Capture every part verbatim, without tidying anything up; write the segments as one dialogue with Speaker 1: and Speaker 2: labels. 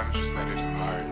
Speaker 1: Sometimes just met it in heart.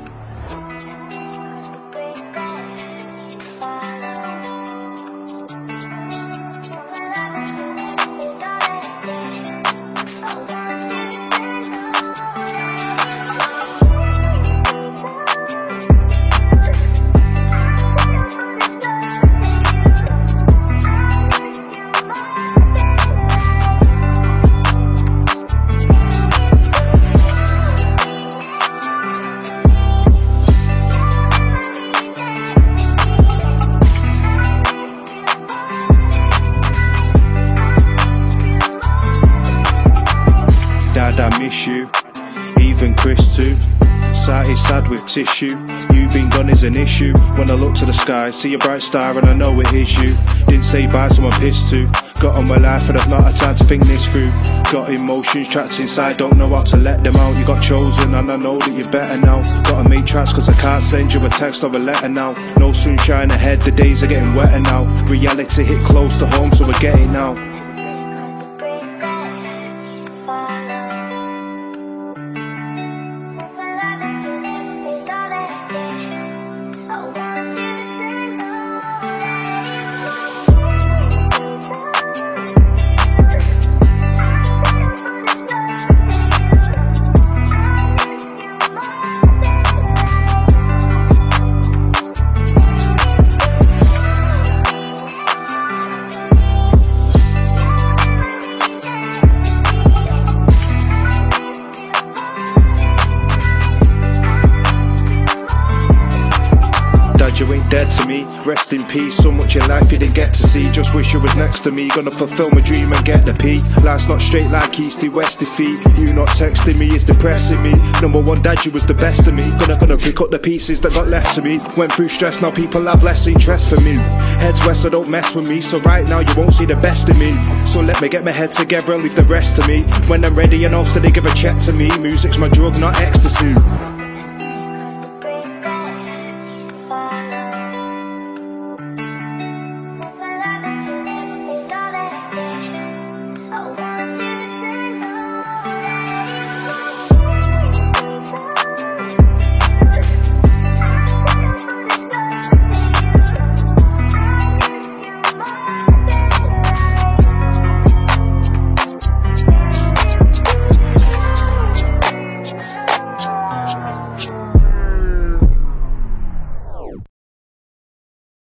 Speaker 2: Dad, I miss you, even Chris too. Sight is sad with tissue. You being gone is an issue. When I look to the sky, see a bright star and I know it is you. Didn't say bye, so I'm pissed too. Got on my life and I've not had time to think this through. Got emotions trapped inside, don't know how to let them out. You got chosen and I know that you're better now. Gotta make tracks cause I can't send you a text or a letter now. No sunshine ahead, the days are getting wetter now. Reality hit close to home, so we're getting now. You ain't dead to me, rest in peace. So much in life you didn't get to see. Just wish you was next to me, gonna fulfill my dream and get the P. Life's not straight like east to west defeat. You not texting me is depressing me. Number one dad, you was the best of me. Gonna gonna pick up the pieces that got left to me. Went through stress, now people have less interest for me. Heads west, so don't mess with me. So right now you won't see the best of me. So let me get my head together and leave the rest to me. When I'm ready and also they give a check to me. Music's my drug, not ecstasy.